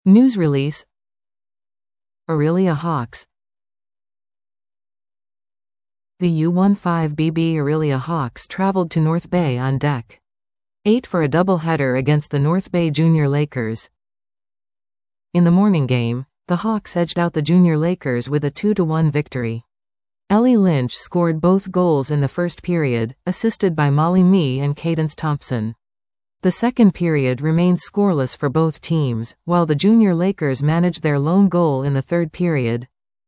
News release. Orillia Hawks. The U-15BB Orillia Hawks traveled to North Bay on Deck 8 for a doubleheader against the North Bay Junior Lakers. In the morning game, the Hawks edged out the Junior Lakers with a 2-1 victory. Ellie Lynch scored both goals in the first period, assisted by Molly Mee and Cadence Thompson. The second period remained scoreless for both teams, while the Junior Lakers managed their lone goal in the third period.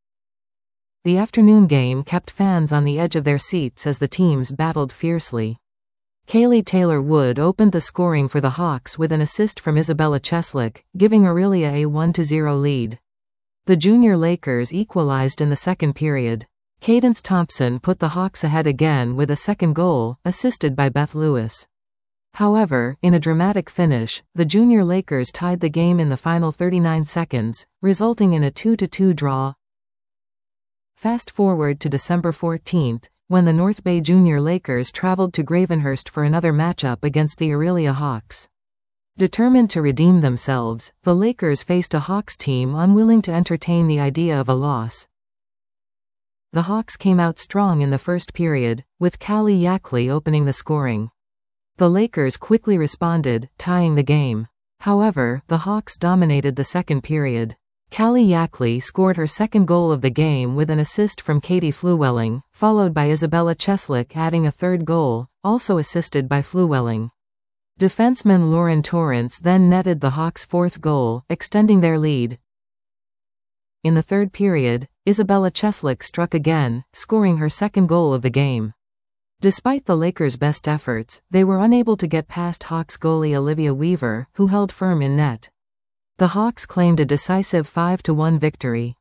The afternoon game kept fans on the edge of their seats as the teams battled fiercely. Kaylee Taylor-Wood opened the scoring for the Hawks with an assist from Isabella Cheslick, giving Orillia a 1-0 lead. The Junior Lakers equalized in the second period. Cadence Thompson put the Hawks ahead again with a second goal, assisted by Beth Lewis. However, in a dramatic finish, the Junior Lakers tied the game in the final 39 seconds, resulting in a 2-2 draw. Fast forward to December 14, when the North Bay Junior Lakers traveled to Gravenhurst for another matchup against the Orillia Hawks. Determined to redeem themselves, the Lakers faced a Hawks team unwilling to entertain the idea of a loss. The Hawks came out strong in the first period, with Callie Yackley opening the scoring. The Lakers quickly responded, tying the game. However, the Hawks dominated the second period. Callie Yackley scored her second goal of the game with an assist from Katie Fluwelling, followed by Isabella Cheslick adding a third goal, also assisted by Fluwelling. Defenseman Lauren Torrance then netted the Hawks' fourth goal, extending their lead. In the third period, Isabella Cheslick struck again, scoring her second goal of the game. Despite the Lakers' best efforts, they were unable to get past Hawks goalie Olivia Weaver, who held firm in net. The Hawks claimed a decisive 5-1 victory.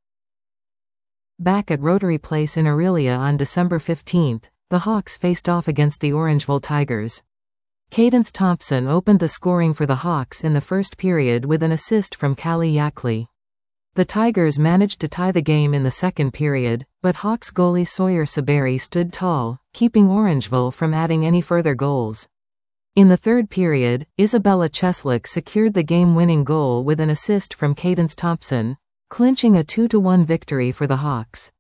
Back at Rotary Place in Orillia on December 15, the Hawks faced off against the Orangeville Tigers. Cadence Thompson opened the scoring for the Hawks in the first period with an assist from Callie Yackley. The Tigers managed to tie the game in the second period, but Hawks goalie Sawyer Saberi stood tall, keeping Orangeville from adding any further goals. In the third period, Isabella Cheslick secured the game-winning goal with an assist from Cadence Thompson, clinching a 2-1 victory for the Hawks.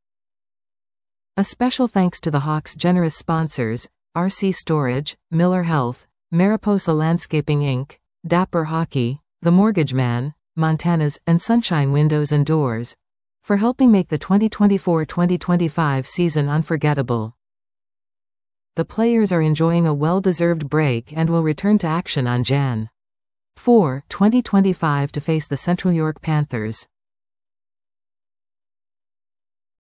A special thanks to the Hawks' generous sponsors, RC Storage, Miller Health, Mariposa Landscaping Inc., Dapper Hockey, The Mortgage Man, Montana's, and Sunshine Windows and Doors, for helping make the 2024-2025 season unforgettable. The players are enjoying a well-deserved break and will return to action on Jan. 4, 2025 to face the Central York Panthers.